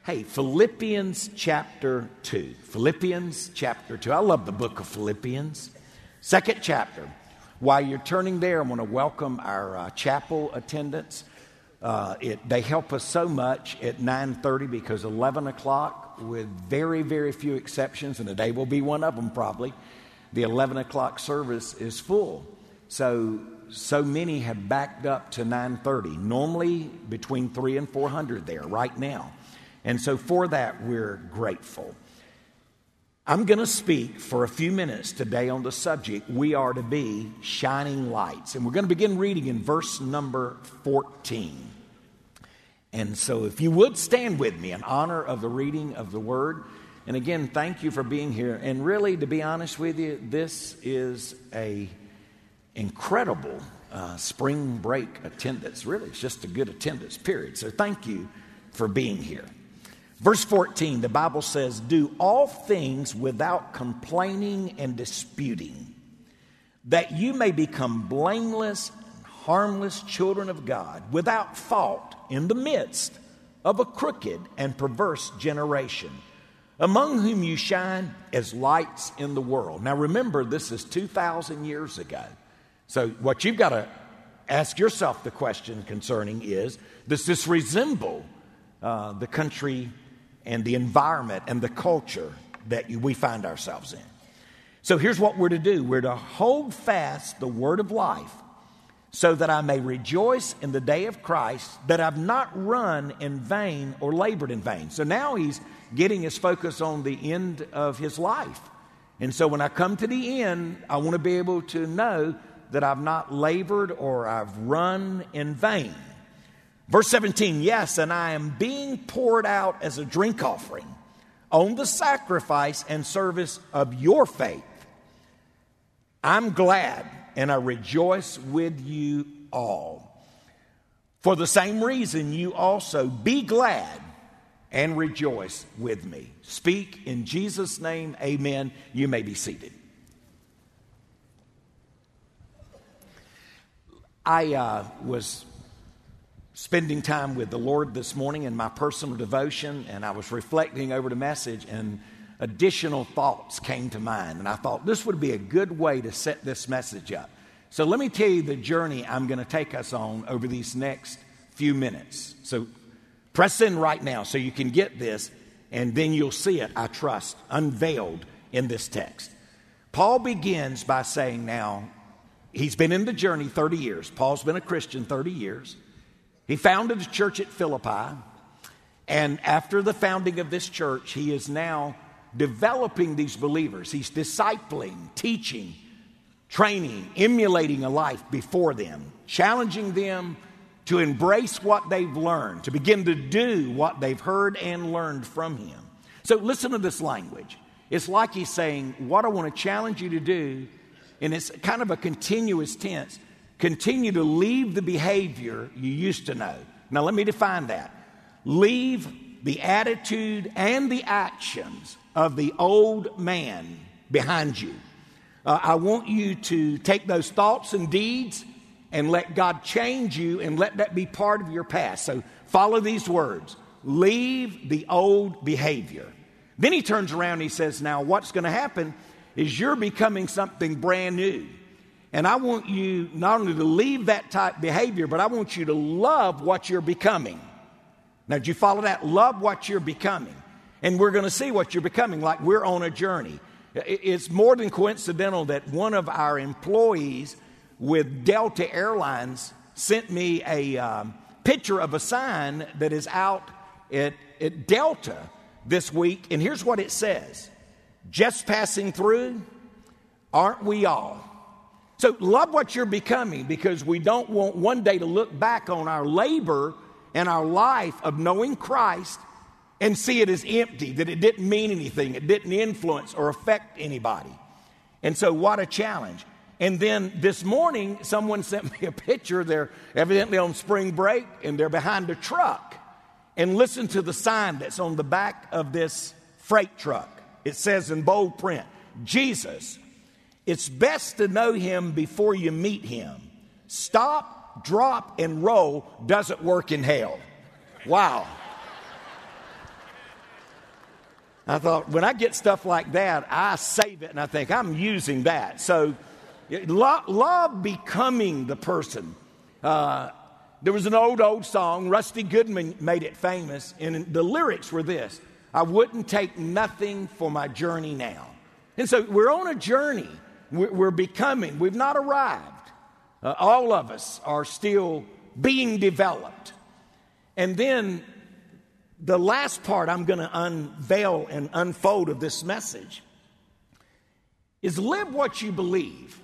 Hey, Philippians chapter 2. Philippians chapter 2. I love the book of Philippians. Second chapter. While you're turning there, I want to welcome our chapel attendants. They help us so much at 9:30 because 11 o'clock, with very, very few exceptions, and today will be one of them probably, the 11 o'clock service is full. So many have backed up to 9:30. Normally between 300 and 400 there right now. And so for that, we're grateful. I'm going to speak for a few minutes today on the subject, we are to be shining lights. And we're going to begin reading in verse number 14. And so if you would stand with me in honor of the reading of the word. And again, thank you for being here. And really, to be honest with you, this is a incredible spring break attendance. Really, it's just a good attendance, period. So thank you for being here. Verse 14, the Bible says, do all things without complaining and disputing, that you may become blameless and harmless children of God, without fault in the midst of a crooked and perverse generation, among whom you shine as lights in the world. Now remember, this is 2,000 years ago. So what you've got to ask yourself the question concerning is, does this resemble the country and the environment and the culture that we find ourselves in? So here's what we're to do. We're to hold fast the word of life, so that I may rejoice in the day of Christ, that I've not run in vain or labored in vain. So now he's getting his focus on the end of his life. And so when I come to the end, I want to be able to know that I've not labored or I've run in vain. Verse 17, yes, and I am being poured out as a drink offering on the sacrifice and service of your faith. I'm glad and I rejoice with you all. For the same reason, you also be glad and rejoice with me. Speak in Jesus' name, amen. You may be seated. I was spending time with the Lord this morning in my personal devotion, and I was reflecting over the message, and additional thoughts came to mind. And I thought this would be a good way to set this message up. So let me tell you the journey I'm going to take us on over these next few minutes. So press in right now so you can get this, and then you'll see it, I trust, unveiled in this text. Paul begins by saying now, he's been in the journey 30 years. Paul's been a Christian 30 years. He founded a church at Philippi, and after the founding of this church, he is now developing these believers. He's discipling, teaching, training, emulating a life before them, challenging them to embrace what they've learned, to begin to do what they've heard and learned from him. So listen to this language. It's like he's saying, what I want to challenge you to do, and it's kind of a continuous tense, continue to leave the behavior you used to know. Now let me define that. Leave the attitude and the actions of the old man behind you. I want you to take those thoughts and deeds and let God change you and let that be part of your past. So follow these words. Leave the old behavior. Then he turns around and he says, now what's going to happen is you're becoming something brand new. And I want you not only to leave that type behavior, but I want you to love what you're becoming. Now, did you follow that? Love what you're becoming. And we're going to see what you're becoming, like we're on a journey. It's more than coincidental that one of our employees with Delta Airlines sent me a picture of a sign that is out at Delta this week. And here's what it says. Just passing through, aren't we all? So love what you're becoming, because we don't want one day to look back on our labor and our life of knowing Christ and see it as empty, that it didn't mean anything, it didn't influence or affect anybody. And so what a challenge. And then this morning, someone sent me a picture. They're evidently on spring break, and they're behind a truck. And listen to the sign that's on the back of this freight truck. It says in bold print, Jesus, it's best to know him before you meet him. Stop, drop, and roll doesn't work in hell. Wow. I thought, when I get stuff like that, I save it and I think, I'm using that. So love becoming the person. There was an old song, Rusty Goodman made it famous, and the lyrics were this: I wouldn't take nothing for my journey now. And so we're on a journey. We're becoming. We've not arrived. All of us are still being developed. And then the last part I'm going to unveil and unfold of this message is live what you believe.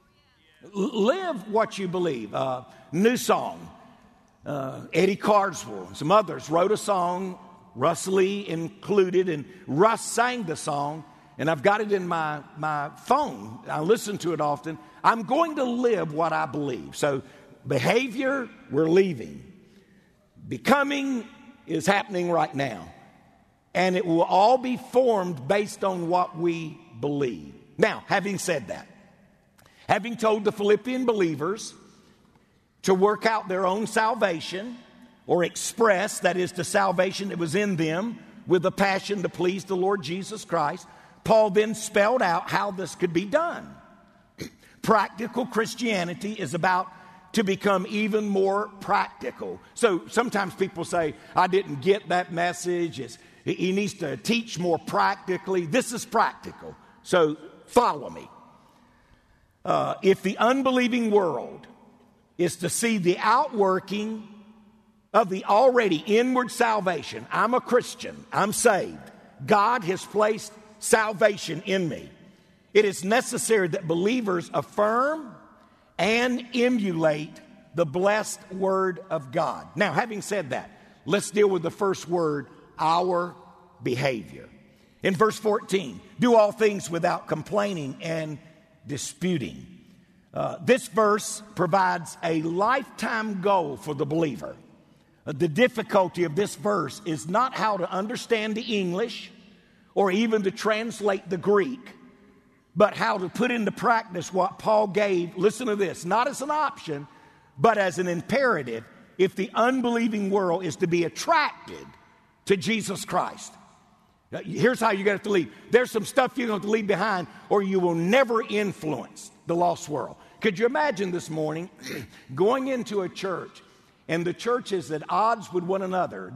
Live what you believe. New song. Eddie Carswell and some others wrote a song, Russ Lee included, and Russ sang the song, and I've got it in my phone. I listen to it often. I'm going to live what I believe. So behavior, we're leaving. Becoming is happening right now. And it will all be formed based on what we believe. Now, having said that, having told the Philippian believers to work out their own salvation, or express, that is, the salvation that was in them with a passion to please the Lord Jesus Christ, Paul then spelled out how this could be done. Practical Christianity is about to become even more practical. So sometimes people say, I didn't get that message. He needs to teach more practically. This is practical. So follow me. If the unbelieving world is to see the outworking of the already inward salvation, I'm a Christian, I'm saved, God has placed salvation in me, it is necessary that believers affirm and emulate the blessed Word of God. Now, having said that, let's deal with the first word, our behavior. In verse 14, do all things without complaining and disputing. This verse provides a lifetime goal for the believer. The difficulty of this verse is not how to understand the English or even to translate the Greek, but how to put into practice what Paul gave, listen to this, not as an option, but as an imperative if the unbelieving world is to be attracted to Jesus Christ. Here's how you're going to have to leave. There's some stuff you're going to have to leave behind, or you will never influence the lost world. Could you imagine this morning going into a church and the church is at odds with one another?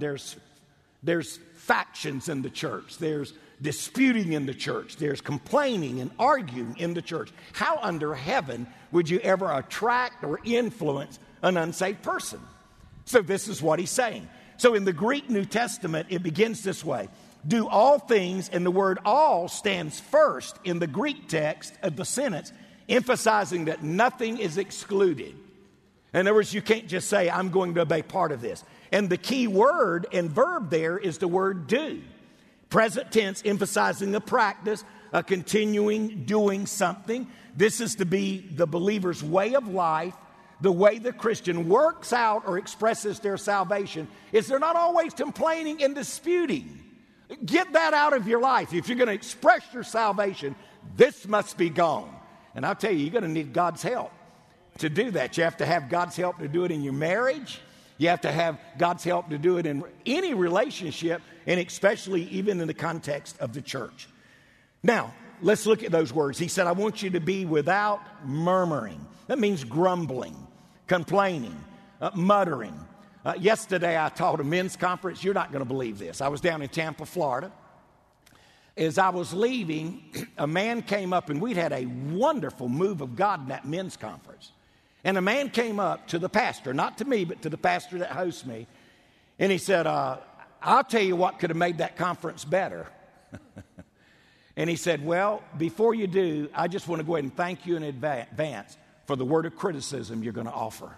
There's factions in the church. There's disputing in the church. There's complaining and arguing in the church. How under heaven would you ever attract or influence an unsaved person? So this is what he's saying. So in the Greek New Testament, it begins this way. Do all things, and the word all stands first in the Greek text of the sentence, emphasizing that nothing is excluded. In other words, you can't just say, I'm going to obey part of this. And the key word and verb there is the word do. Present tense, emphasizing a practice, a continuing doing something. This is to be the believer's way of life. The way the Christian works out or expresses their salvation is they're not always complaining and disputing. Get that out of your life. If you're going to express your salvation, this must be gone. And I'll tell you, you're going to need God's help to do that. You have to have God's help to do it in your marriage. You have to have God's help to do it in any relationship, and especially even in the context of the church. Now, let's look at those words. He said, I want you to be without murmuring. That means grumbling, complaining, muttering. Yesterday, I taught a men's conference. You're not going to believe this. I was down in Tampa, Florida. As I was leaving, a man came up, and we'd had a wonderful move of God in that men's conference. And a man came up to the pastor, not to me, but to the pastor that hosts me. And he said, I'll tell you what could have made that conference better. And he said, well, before you do, I just want to go ahead and thank you in advance for the word of criticism you're going to offer.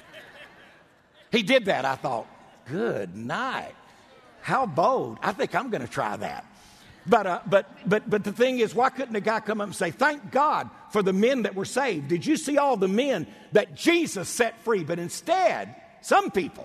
He did that. I thought, good night. How bold. I think I'm going to try that. But the thing is, why couldn't a guy come up and say, thank God for the men that were saved? Did you see all the men that Jesus set free? But instead, some people.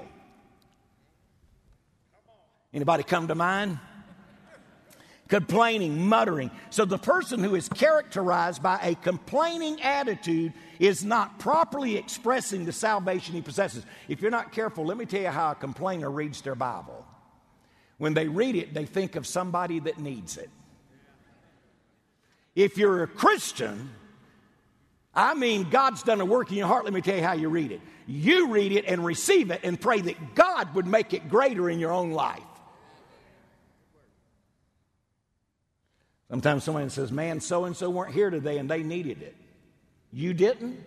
Anybody come to mind? Complaining, muttering. So the person who is characterized by a complaining attitude is not properly expressing the salvation he possesses. If you're not careful, let me tell you how a complainer reads their Bible. When they read it, they think of somebody that needs it. If you're a Christian, I mean, God's done a work in your heart. Let me tell you how you read it. You read it and receive it and pray that God would make it greater in your own life. Sometimes someone says, man, so-and-so weren't here today and they needed it. You didn't?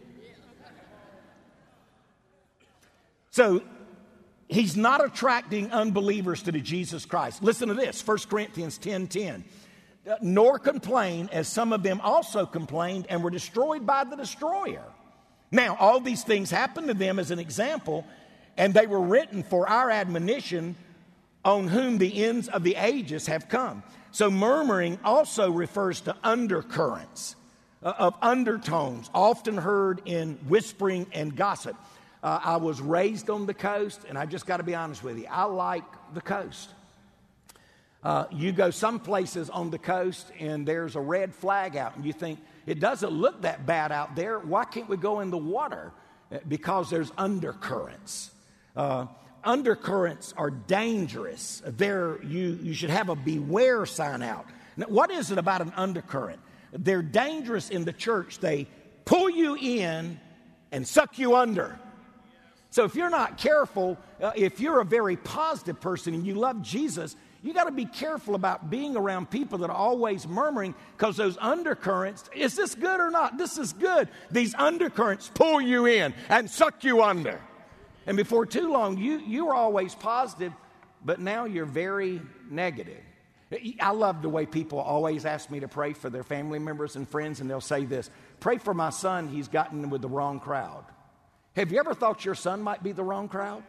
So, he's not attracting unbelievers to the Jesus Christ. Listen to this, 1 Corinthians 10:10. Nor complain, as some of them also complained and were destroyed by the destroyer. Now, all these things happened to them as an example, and they were written for our admonition, on whom the ends of the ages have come. So murmuring also refers to undercurrents of undertones, often heard in whispering and gossip. I was raised on the coast, and I just got to be honest with you, I like the coast. You go some places on the coast and there's a red flag out and you think, it doesn't look that bad out there. Why can't we go in the water? Because there's undercurrents. Undercurrents are dangerous. You should have a beware sign out. Now, what is it about an undercurrent? They're dangerous in the church. They pull you in and suck you under. So if you're not careful, if you're a very positive person and you love Jesus, you got to be careful about being around people that are always murmuring, because those undercurrents, is this good or not? This is good. These undercurrents pull you in and suck you under. And before too long, you were always positive, but now you're very negative. I love the way people always ask me to pray for their family members and friends, and they'll say this, pray for my son, he's gotten with the wrong crowd. Have you ever thought your son might be the wrong crowd?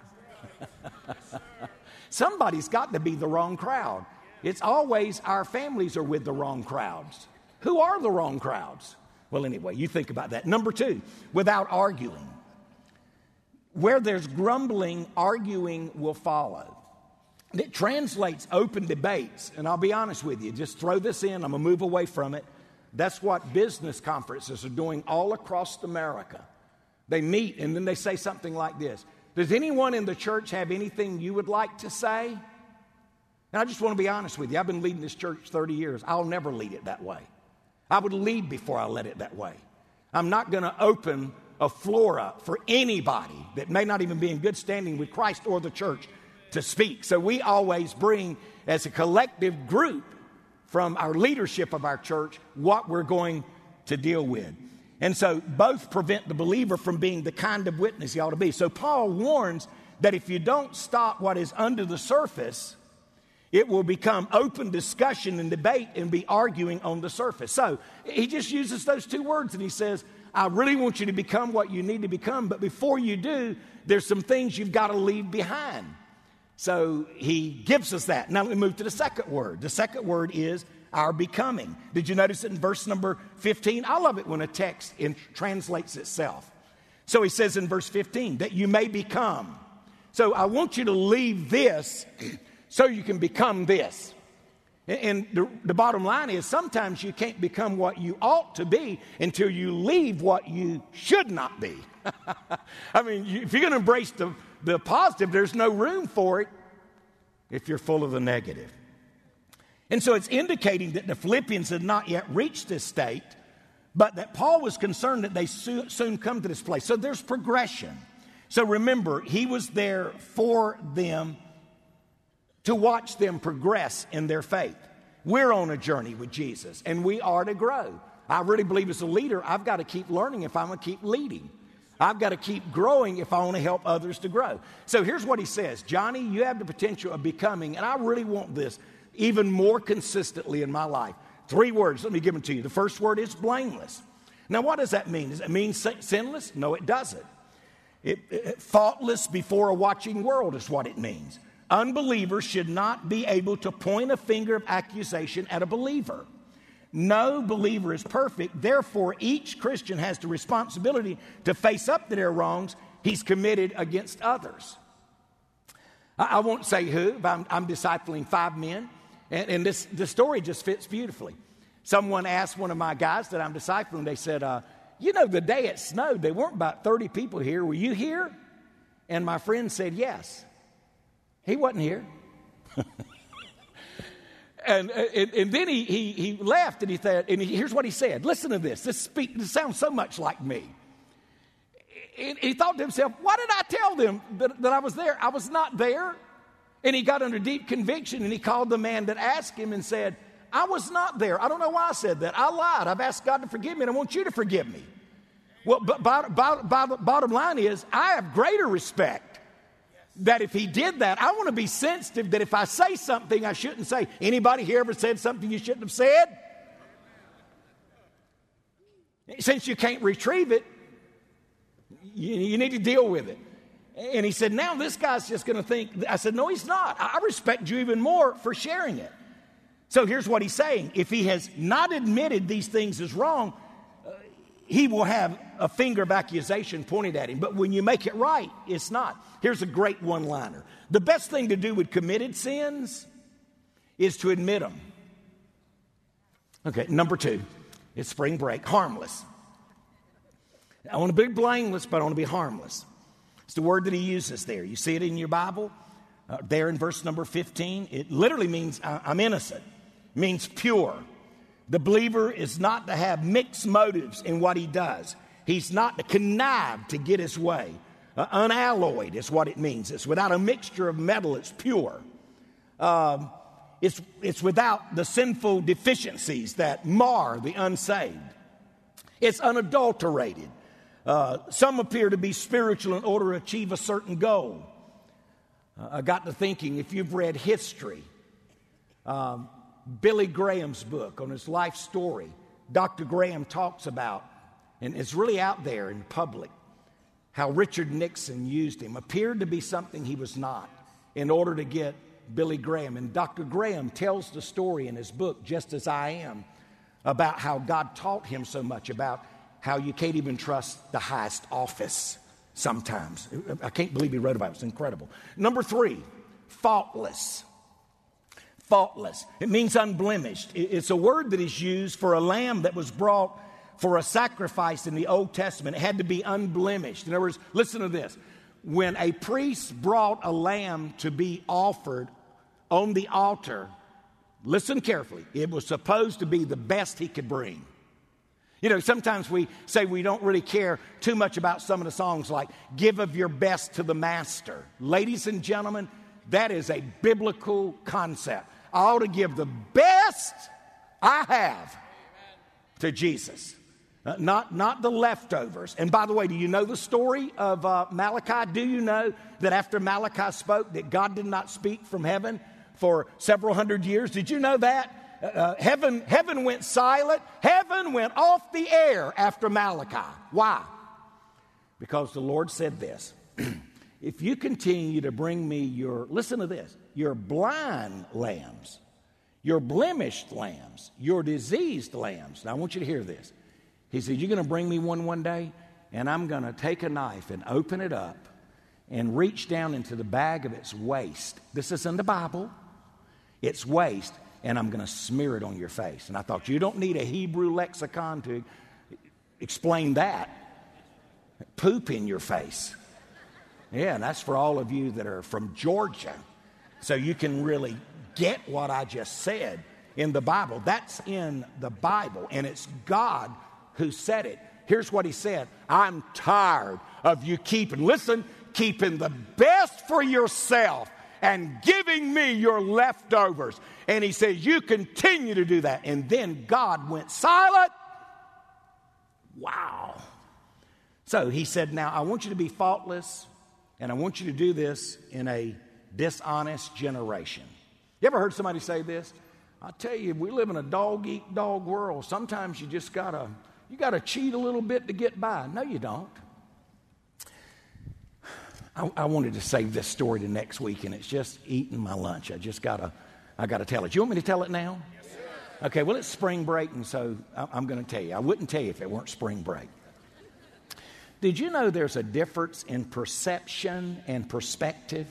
Somebody's got to be the wrong crowd. It's always our families are with the wrong crowds. Who are the wrong crowds? Well, anyway, you think about that. Number 2, without arguing. Where there's grumbling, arguing will follow. It translates open debates. And I'll be honest with you, just throw this in, I'm going to move away from it. That's what business conferences are doing all across America. They meet and then they say something like this. Does anyone in the church have anything you would like to say? And I just want to be honest with you. I've been leading this church 30 years. I'll never lead it that way. I would lead before I led it that way. I'm not going to open a floor up for anybody that may not even be in good standing with Christ or the church to speak. So we always bring, as a collective group from our leadership of our church, what we're going to deal with. And so both prevent the believer from being the kind of witness he ought to be. So Paul warns that if you don't stop what is under the surface, it will become open discussion and debate and be arguing on the surface. So he just uses those 2 words and he says, I really want you to become what you need to become, but before you do, there's some things you've got to leave behind. So he gives us that. Now let me move to the second word. The second word is our becoming. Did you notice it in verse number 15? I love it when a text translates itself. So he says in verse 15, that you may become. So I want you to leave this so you can become this. And the bottom line is sometimes you can't become what you ought to be until you leave what you should not be. I mean, if you're going to embrace the positive, there's no room for it if you're full of the negative. And so it's indicating that the Philippians had not yet reached this state, but that Paul was concerned that they soon come to this place. So there's progression. So remember, he was there for them to watch them progress in their faith. We're on a journey with Jesus, and we are to grow. I really believe as a leader, I've got to keep learning if I'm going to keep leading. I've got to keep growing if I want to help others to grow. So here's what he says. Johnny, you have the potential of becoming, and I really want this, even more consistently in my life. 3 words, let me give them to you. The first word is blameless. Now, what does that mean? Does it mean sinless? No, it doesn't. Faultless before a watching world is what it means. Unbelievers should not be able to point a finger of accusation at a believer. No believer is perfect. Therefore, each Christian has the responsibility to face up to their wrongs he's committed against others. I won't say who, but I'm discipling 5 men. And this story just fits beautifully. Someone asked one of my guys that I'm discipling, they said, the day it snowed, there weren't about 30 people here. Were you here? And my friend said, yes. He wasn't here. And then he left, and here's what he said. Listen to this. This sounds so much like me. He thought to himself, why did I tell them that I was there? I was not there. And he got under deep conviction, and he called the man that asked him and said, I was not there. I don't know why I said that. I lied. I've asked God to forgive me, and I want you to forgive me. Well, but bottom line is, I have greater respect that if he did that, I want to be sensitive that if I say something I shouldn't say. Anybody here ever said something you shouldn't have said? Since you can't retrieve it, you need to deal with it. And he said, now this guy's just going to think. I said, no, he's not. I respect you even more for sharing it. So here's what he's saying. If he has not admitted these things as wrong, he will have a finger of accusation pointed at him. But when you make it right, it's not. Here's a great one-liner. The best thing to do with committed sins is to admit them. Okay, number 2, it's spring break. Harmless. I want to be blameless, but I want to be harmless. It's the word that he uses there. You see it in your Bible, there in verse number 15. It literally means I'm innocent. It means pure. The believer is not to have mixed motives in what he does. He's not to connive to get his way. Unalloyed is what it means. It's without a mixture of metal. It's pure. It's without the sinful deficiencies that mar the unsaved. It's unadulterated. Some appear to be spiritual in order to achieve a certain goal. I got to thinking, if you've read history, Billy Graham's book on his life story, Dr. Graham talks about, and it's really out there in public, how Richard Nixon used him, appeared to be something he was not, in order to get Billy Graham. And Dr. Graham tells the story in his book, Just As I Am, about how God taught him so much about how you can't even trust the highest office sometimes. I can't believe he wrote about it. It's incredible. Number 3, faultless. Faultless. It means unblemished. It's a word that is used for a lamb that was brought for a sacrifice in the Old Testament. It had to be unblemished. In other words, listen to this. When a priest brought a lamb to be offered on the altar, listen carefully, it was supposed to be the best he could bring. You know, sometimes we say we don't really care too much about some of the songs like Give of Your Best to the Master. Ladies and gentlemen, that is a biblical concept. I ought to give the best I have to Jesus, not the leftovers. And by the way, do you know the story of Malachi? Do you know that after Malachi spoke that God did not speak from heaven for several hundred years? Did you know that? Heaven went silent. Heaven went off the air after Malachi. Why? Because the Lord said this. If you continue to bring me listen to this, your blind lambs, your blemished lambs, your diseased lambs. Now I want you to hear this. He said, you're going to bring me one day, and I'm going to take a knife and open it up and reach down into the bag of its waste. This is in the Bible. Its waste. And I'm going to smear it on your face. And I thought, you don't need a Hebrew lexicon to explain that. Poop in your face. Yeah, and that's for all of you that are from Georgia. So you can really get what I just said in the Bible. That's in the Bible, and it's God who said it. Here's what he said. I'm tired of you keeping the best for yourself and giving me your leftovers. And he says, you continue to do that. And then God went silent. Wow. So he said, now I want you to be faultless, and I want you to do this in a dishonest generation. You ever heard somebody say this? I tell you, we live in a dog-eat-dog world. Sometimes you just gotta cheat a little bit to get by. No, you don't. I wanted to save this story to next week, and it's just eating my lunch. I gotta tell it. You want me to tell it now? Yes, sir. Okay, well, it's spring break, and so I'm going to tell you. I wouldn't tell you if it weren't spring break. Did you know there's a difference in perception and perspective?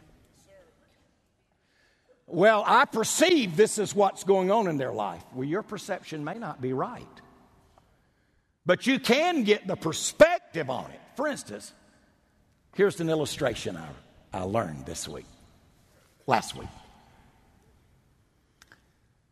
Well, I perceive this is what's going on in their life. Well, your perception may not be right. But you can get the perspective on it. For instance, here's an illustration I learned last week.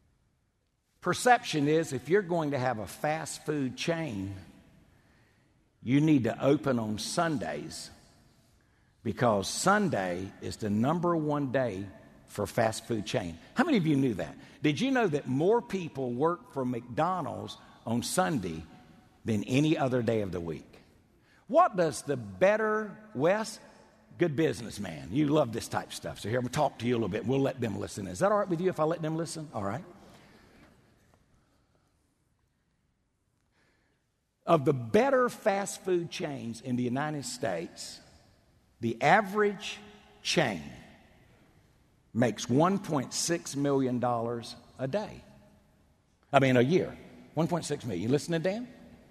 Perception is if you're going to have a fast food chain, you need to open on Sundays because Sunday is the number one day for fast food chain. How many of you knew that? Did you know that more people work for McDonald's on Sunday than any other day of the week? What does the Better West, good businessman, you love this type of stuff. So here, I'm going to talk to you a little bit. We'll let them listen. Is that all right with you if I let them listen? All right. Of the better fast food chains in the United States, the average chain makes $1.6 million a day. A year. 1.6 million. You listening, Dan?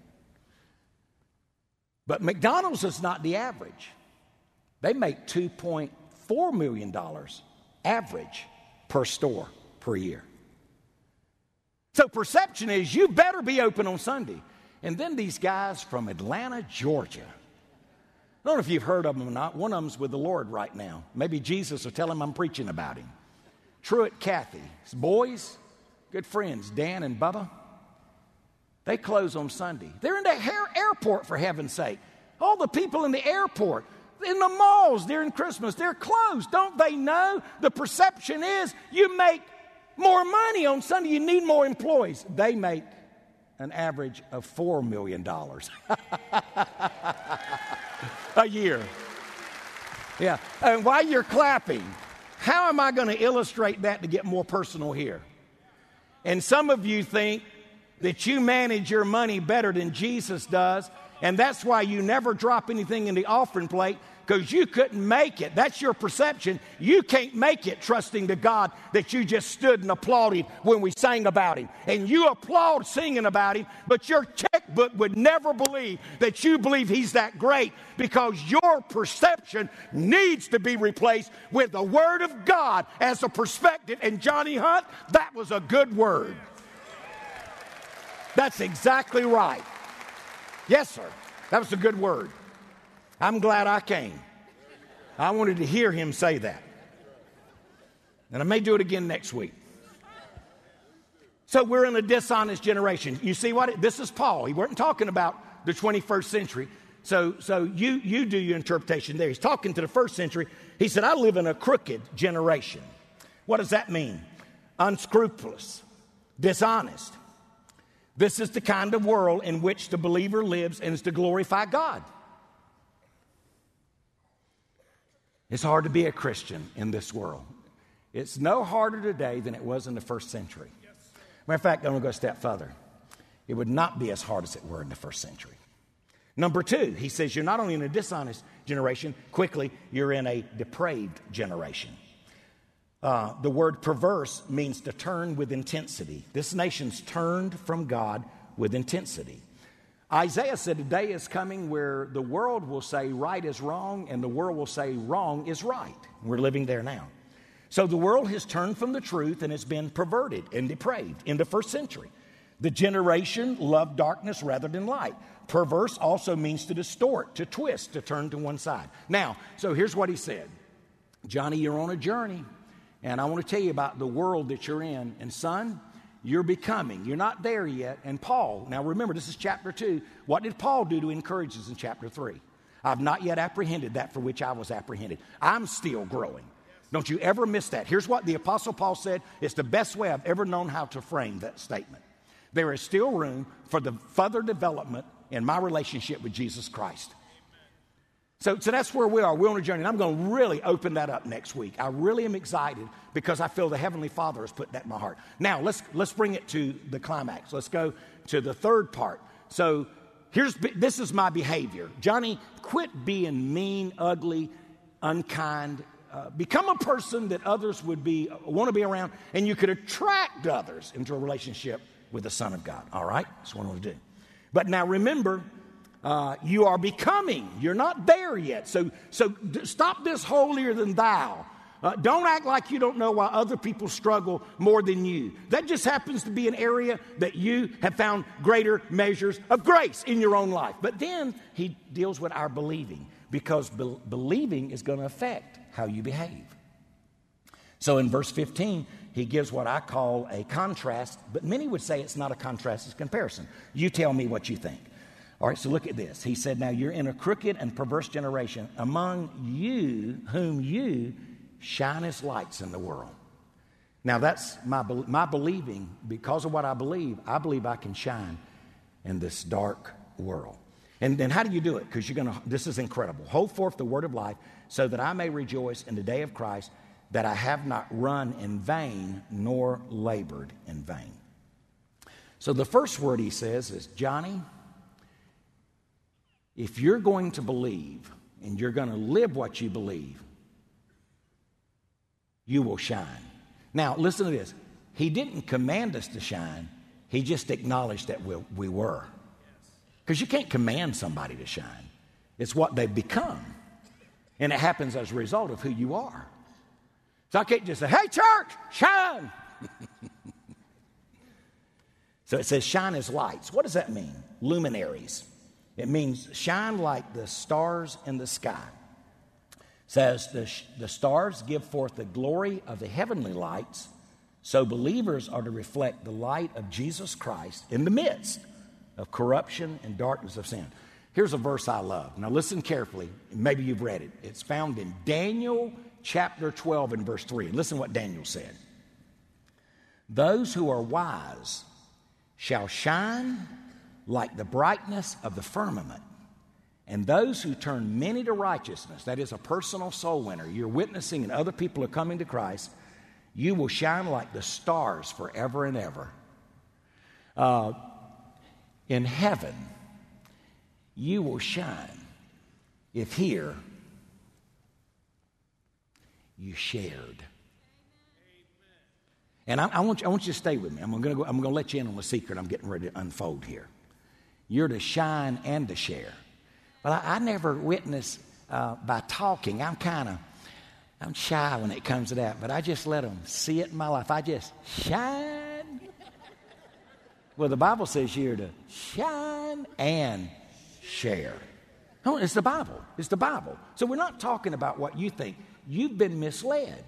But McDonald's is not the average. They make $2.4 million average per store per year. So perception is you better be open on Sunday. And then these guys from Atlanta, Georgia. I don't know if you've heard of them or not. One of them's with the Lord right now. Maybe Jesus will tell him I'm preaching about him. Truett Cathy. His boys, good friends, Dan and Bubba. They close on Sunday. They're in the airport, for heaven's sake. All the people in the airport, in the malls during Christmas, they're closed. Don't they know? The perception is you make more money on Sunday. You need more employees. They make an average of $4 million a year. Yeah. And while you're clapping, how am I going to illustrate that to get more personal here? And some of you think that you manage your money better than Jesus does, and that's why you never drop anything in the offering plate, because you couldn't make it. That's your perception. You can't make it trusting to God that you just stood and applauded when we sang about him. And you applaud singing about him, but your checkbook would never believe that you believe he's that great, because your perception needs to be replaced with the Word of God as a perspective. And Johnny Hunt, that was a good word. That's exactly right. Yes, sir. That was a good word. I'm glad I came. I wanted to hear him say that. And I may do it again next week. So we're in a dishonest generation. You see what? This is Paul. He wasn't talking about the 21st century. So you do your interpretation there. He's talking to the first century. He said, I live in a crooked generation. What does that mean? Unscrupulous, dishonest. This is the kind of world in which the believer lives and is to glorify God. It's hard to be a Christian in this world. It's no harder today than it was in the first century. Matter of fact, I'm going to go a step further. It would not be as hard as it were in the first century. Number two, he says you're not only in a dishonest generation, quickly, you're in a depraved generation. The word perverse means to turn with intensity. This nation's turned from God with intensity. Isaiah said a day is coming where the world will say right is wrong and the world will say wrong is right. We're living there now. So the world has turned from the truth and has been perverted and depraved in the first century. The generation loved darkness rather than light. Perverse also means to distort, to twist, to turn to one side. Now, so here's what he said. Johnny, you're on a journey. And I want to tell you about the world that you're in. And son, you're becoming. You're not there yet. And Paul, now remember, this is chapter 2. What did Paul do to encourage us in chapter 3? I've not yet apprehended that for which I was apprehended. I'm still growing. Don't you ever miss that. Here's what the Apostle Paul said. It's the best way I've ever known how to frame that statement. There is still room for the further development in my relationship with Jesus Christ. So that's where we are. We're on a journey. And I'm going to really open that up next week. I really am excited because I feel the Heavenly Father has put that in my heart. Now, let's bring it to the climax. Let's go to the third part. So this is my behavior. Johnny, quit being mean, ugly, unkind. Become a person that others would want to be around, and you could attract others into a relationship with the Son of God. All right? That's what I want to do. But now remember, you are becoming. You're not there yet. So stop this holier than thou. Don't act like you don't know why other people struggle more than you. That just happens to be an area that you have found greater measures of grace in your own life. But then he deals with our believing, because believing is going to affect how you behave. So in verse 15, he gives what I call a contrast, but many would say it's not a contrast, it's a comparison. You tell me what you think. All right, so look at this. He said, now you're in a crooked and perverse generation, among you whom you shine as lights in the world. Now that's my believing. Because of what I believe I can shine in this dark world. And then how do you do it? Because this is incredible. Hold forth the word of life so that I may rejoice in the day of Christ, that I have not run in vain nor labored in vain. So the first word he says is, Johnny, if you're going to believe and you're going to live what you believe, you will shine. Now, listen to this. He didn't command us to shine. He just acknowledged that we were. Because you can't command somebody to shine. It's what they've become. And it happens as a result of who you are. So I can't just say, hey, church, shine. So it says shine as lights. What does that mean? Luminaries. It means shine like the stars in the sky. It says the stars give forth the glory of the heavenly lights, so believers are to reflect the light of Jesus Christ in the midst of corruption and darkness of sin. Here's a verse I love. Now listen carefully. Maybe you've read it. It's found in Daniel chapter 12 and verse 3. And listen what Daniel said. Those who are wise shall shine like the brightness of the firmament, and those who turn many to righteousness, that is a personal soul winner, you're witnessing and other people are coming to Christ, you will shine like the stars forever and ever. In heaven, you will shine if here you shared. And I want you to stay with me. I'm going to let you in on a secret I'm getting ready to unfold here. You're to shine and to share. Well, I never witness by talking. I'm shy when it comes to that, but I just let them see it in my life. I just shine. Well, the Bible says you're to shine and share. No, it's the Bible. It's the Bible. So we're not talking about what you think. You've been misled.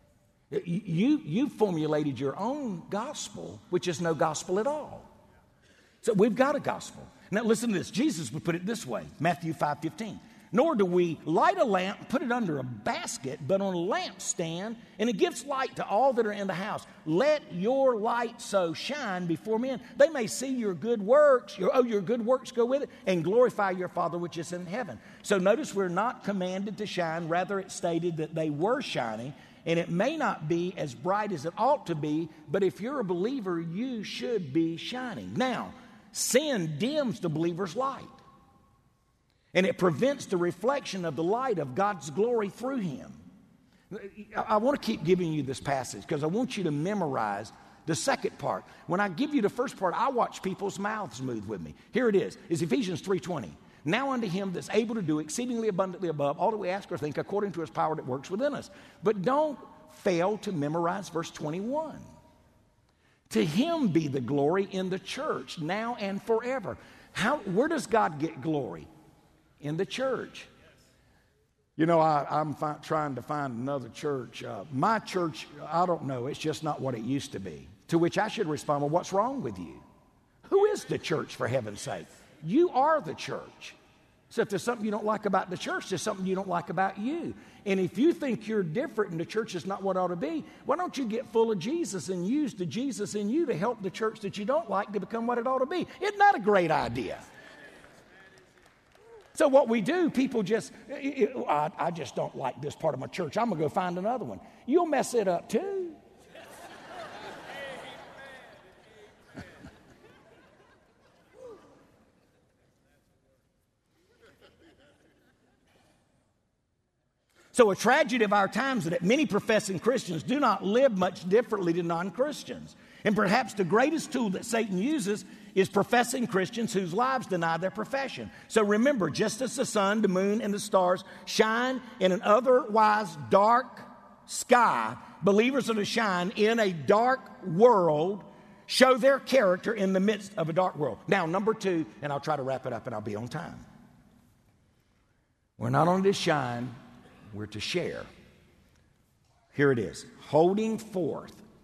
You formulated your own gospel, which is no gospel at all. So we've got a gospel. Now listen to this. Jesus would put it this way, Matthew 5:15. Nor do we light a lamp, put it under a basket, but on a lampstand, and it gives light to all that are in the house. Let your light so shine before men, they may see your good works, your good works go with it, and glorify your Father which is in heaven. So notice we're not commanded to shine. Rather, it stated that they were shining, and it may not be as bright as it ought to be, but if you're a believer, you should be shining. Now, sin dims the believer's light. And it prevents the reflection of the light of God's glory through him. I want to keep giving you this passage because I want you to memorize the second part. When I give you the first part, I watch people's mouths move with me. Here it is. It's Ephesians 3:20. Now unto him that's able to do exceedingly abundantly above all that we ask or think according to his power that works within us. But don't fail to memorize verse 21. To him be the glory in the church now and forever. Where does God get glory? In the church. You know, I'm trying to find another church. My church, I don't know. It's just not what it used to be. To which I should respond, well, what's wrong with you? Who is the church, for heaven's sake? You are the church. So if there's something you don't like about the church, there's something you don't like about you. And if you think you're different and the church is not what it ought to be, why don't you get full of Jesus and use the Jesus in you to help the church that you don't like to become what it ought to be? Isn't that a great idea? So what we do, people just, I just don't like this part of my church. I'm going to go find another one. You'll mess it up too. So a tragedy of our times is that many professing Christians do not live much differently than non-Christians. And perhaps the greatest tool that Satan uses is professing Christians whose lives deny their profession. So remember, just as the sun, the moon, and the stars shine in an otherwise dark sky, believers are to shine in a dark world, show their character in the midst of a dark world. Now, number two, and I'll try to wrap it up and I'll be on time. We're not only to shine, we're to share. Here it is. Holding forth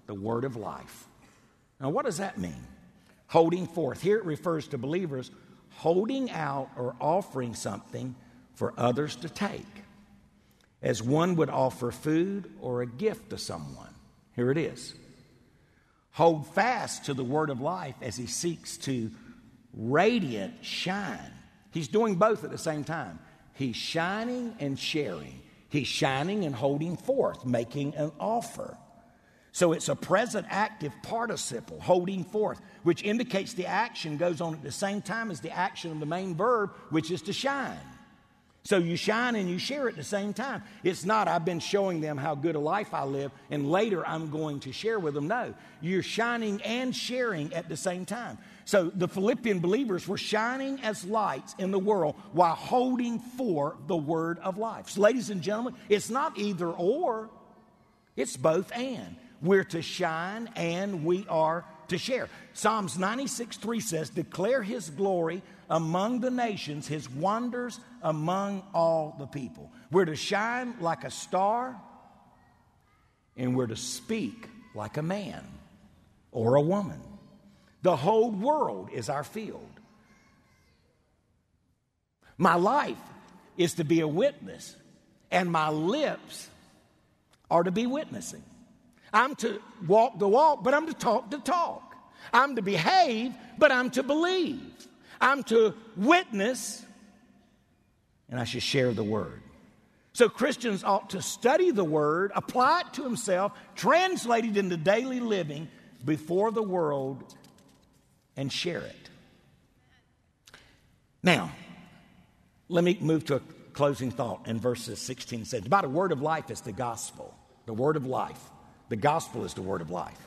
the word of life. Now, what does that mean? Holding forth. Here it refers to believers holding out or offering something for others to take, as one would offer food or a gift to someone. Here it is. Hold fast to the word of life as he seeks to radiant shine. He's doing both at the same time. He's shining and sharing. He's shining and holding forth, making an offer. So it's a present active participle, holding forth, which indicates the action goes on at the same time as the action of the main verb, which is to shine. So you shine and you share at the same time. It's not, I've been showing them how good a life I live, and later I'm going to share with them. No, you're shining and sharing at the same time. So the Philippian believers were shining as lights in the world while holding for the word of life. So ladies and gentlemen, it's not either or, it's both and. We're to shine and we are to share. Psalms 96:3 says, declare his glory among the nations, his wonders among all the people. We're to shine like a star, and we're to speak like a man or a woman. The whole world is our field. My life is to be a witness, and my lips are to be witnessing. I'm to walk the walk, but I'm to talk the talk. I'm to behave, but I'm to believe. I'm to witness, and I should share the word. So Christians ought to study the word, apply it to himself, translate it into daily living before the world, and share it. Now, let me move to a closing thought in verses 16 and 17. About a word of life is the gospel. The word of life. The gospel is the word of life.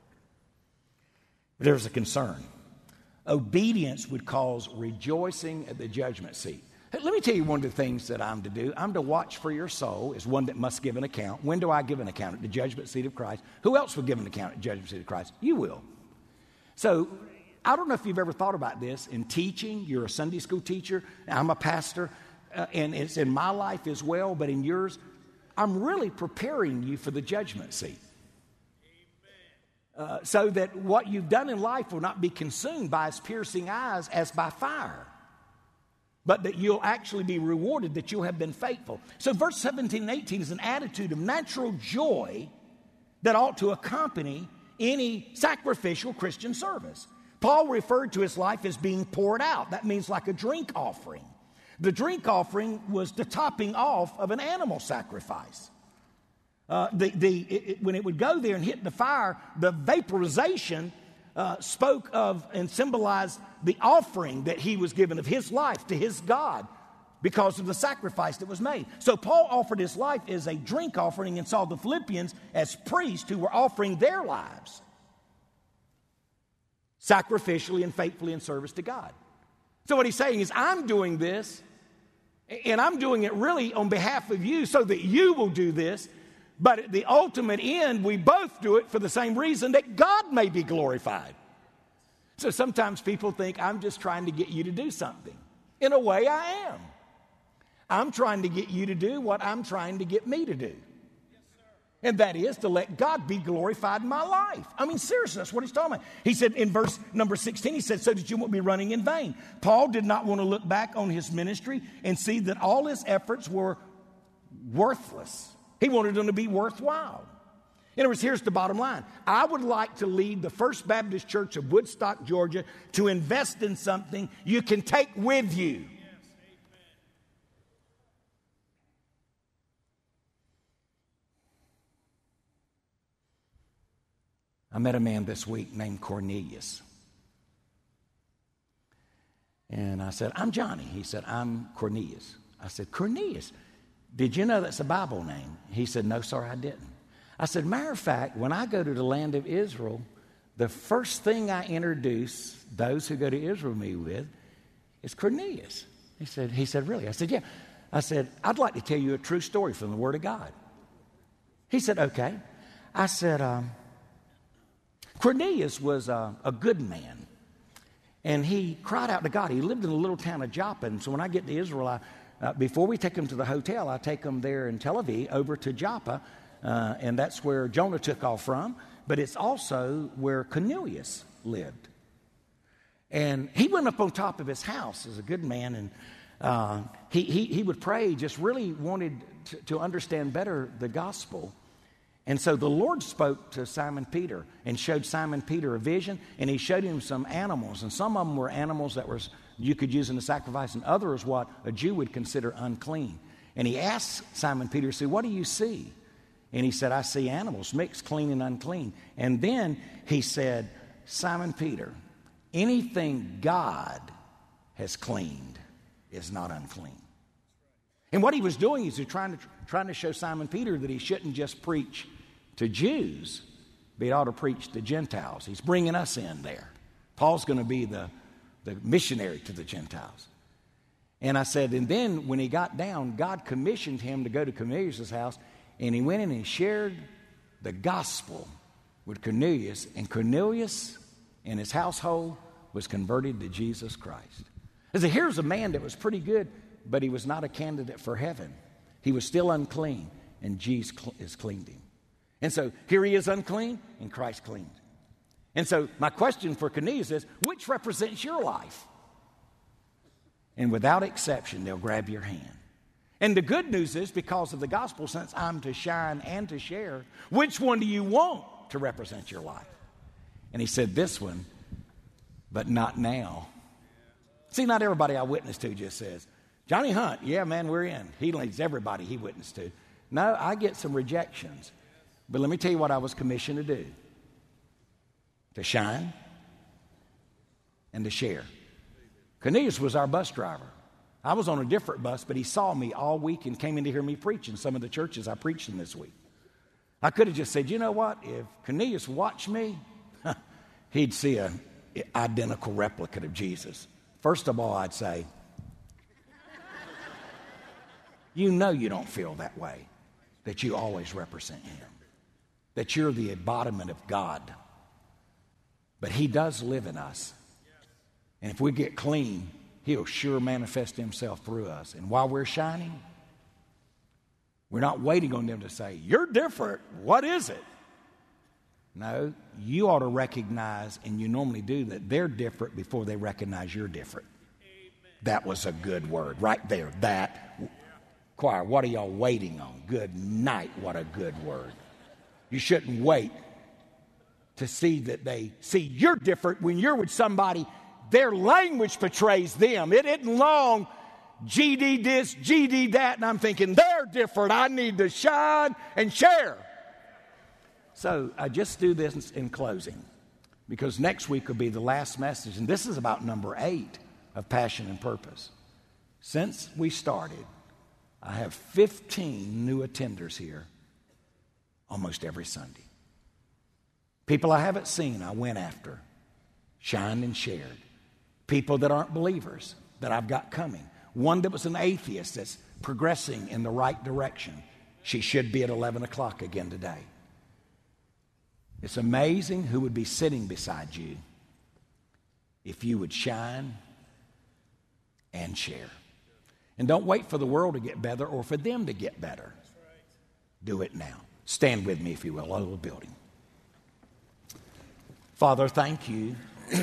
But there's a concern. Obedience would cause rejoicing at the judgment seat. Let me tell you one of the things that I'm to do. I'm to watch for your soul as one that must give an account. When do I give an account? At the judgment seat of Christ. Who else will give an account at the judgment seat of Christ? You will. So I don't know if you've ever thought about this in teaching. You're a Sunday school teacher. I'm a pastor, and it's in my life as well, but in yours, I'm really preparing you for the judgment seat. So that what you've done in life will not be consumed by his piercing eyes as by fire, but that you'll actually be rewarded, that you'll have been faithful. So verse 17 and 18 is an attitude of natural joy that ought to accompany any sacrificial Christian service. Paul referred to his life as being poured out. That means like a drink offering. The drink offering was the topping off of an animal sacrifice. When it would go there and hit the fire, the vaporization spoke of and symbolized the offering that he was given of his life to his God because of the sacrifice that was made. So Paul offered his life as a drink offering and saw the Philippians as priests who were offering their lives sacrificially and faithfully in service to God. So what he's saying is, I'm doing this, and I'm doing it really on behalf of you so that you will do this. But at the ultimate end, we both do it for the same reason, that God may be glorified. So sometimes people think I'm just trying to get you to do something. In a way, I am. I'm trying to get you to do what I'm trying to get me to do. And that is to let God be glorified in my life. I mean, seriously, that's what he's talking about. He said in verse number 16, he said, so that you won't be running in vain. Paul did not want to look back on his ministry and see that all his efforts were worthless. He wanted them to be worthwhile. In other words, here's the bottom line. I would like to lead the First Baptist Church of Woodstock, Georgia, to invest in something you can take with you. I met a man this week named Cornelius. And I said, I'm Johnny. He said, I'm Cornelius. I said, Cornelius, did you know that's a Bible name? He said, no, sir, I didn't. I said, matter of fact, when I go to the land of Israel, the first thing I introduce those who go to Israel me with is Cornelius. He said, really? I said, yeah. I said, I'd like to tell you a true story from the Word of God. He said, okay. I said, Cornelius was a good man, and he cried out to God. He lived in a little town of Joppa, and so when I get to Israel, before we take him to the hotel, I take him there in Tel Aviv over to Joppa and that's where Jonah took off from, but it's also where Cornelius lived. And he went up on top of his house as a good man, and he would pray, just really wanted to understand better the gospel. And so the Lord spoke to Simon Peter and showed Simon Peter a vision, and he showed him some animals, and some of them were animals that you could use in the sacrifice, and others what a Jew would consider unclean. And he asked Simon Peter, said, "What do you see?" And he said, "I see animals mixed, clean and unclean." And then he said, "Simon Peter, anything God has cleaned is not unclean." And what he was doing is trying to show Simon Peter that he shouldn't just preach to Jews, but he ought to preach to Gentiles. He's bringing us in there. Paul's going to be the missionary to the Gentiles. And I said, and then when he got down, God commissioned him to go to Cornelius' house, and he went in and shared the gospel with Cornelius, and Cornelius and his household was converted to Jesus Christ. I said, here's a man that was pretty good, but he was not a candidate for heaven. He was still unclean, and Jesus has cleaned him. And so here he is unclean, and Christ cleaned him. And so my question for Cornelius is, which represents your life? And without exception, they'll grab your hand. And the good news is, because of the gospel, since I'm to shine and to share, which one do you want to represent your life? And he said, this one, but not now. See, not everybody I witness to just says, Johnny Hunt, yeah, man, we're in. He leads everybody he witnessed to. No, I get some rejections. But let me tell you what I was commissioned to do. To shine and to share. Cornelius was our bus driver. I was on a different bus, but he saw me all week and came in to hear me preach in some of the churches I preached in this week. I could have just said, you know what? If Cornelius watched me, he'd see an identical replica of Jesus. First of all, I'd say, you know you don't feel that way, that you always represent him, that you're the embodiment of God. But he does live in us. And if we get clean, he'll sure manifest himself through us. And while we're shining, we're not waiting on them to say, you're different. What is it? No, you ought to recognize, and you normally do, that they're different before they recognize you're different. Amen. That was a good word right there. That. Choir, what are y'all waiting on? Good night. What a good word. You shouldn't wait to see that they see you're different when you're with somebody. Their language portrays them. It isn't long, GD this, GD that, and I'm thinking, they're different. I need to shine and share. So I just do this in closing, because next week will be the last message, and this is about number 8 of Passion and Purpose. Since we started, I have 15 new attenders here almost every Sunday. People I haven't seen, I went after, shined and shared. People that aren't believers that I've got coming. One that was an atheist that's progressing in the right direction. She should be at 11 o'clock again today. It's amazing who would be sitting beside you if you would shine and share. And don't wait for the world to get better or for them to get better. Do it now. Stand with me, if you will, all over the building. Father, thank you.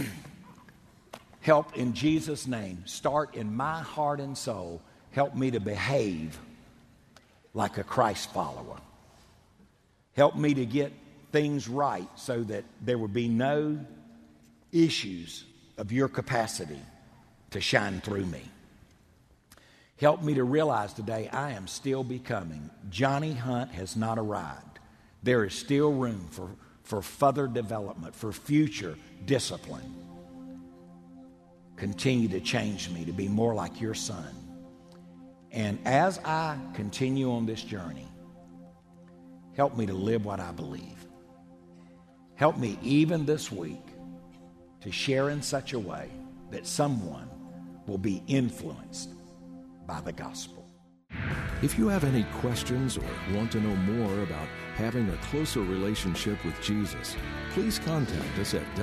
Help in Jesus' name. Start in my heart and soul. Help me to behave like a Christ follower. Help me to get things right so that there will be no issues of your capacity to shine through me. Help me to realize today I am still becoming. Johnny Hunt has not arrived. There is still room for further development, for future discipline. Continue to change me to be more like your son. And as I continue on this journey, help me to live what I believe. Help me even this week to share in such a way that someone will be influenced by the gospel. If you have any questions or want to know more about having a closer relationship with Jesus, please contact us at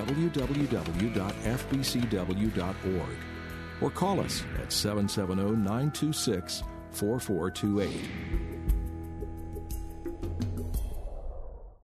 www.fbcw.org or call us at 770-926-4428.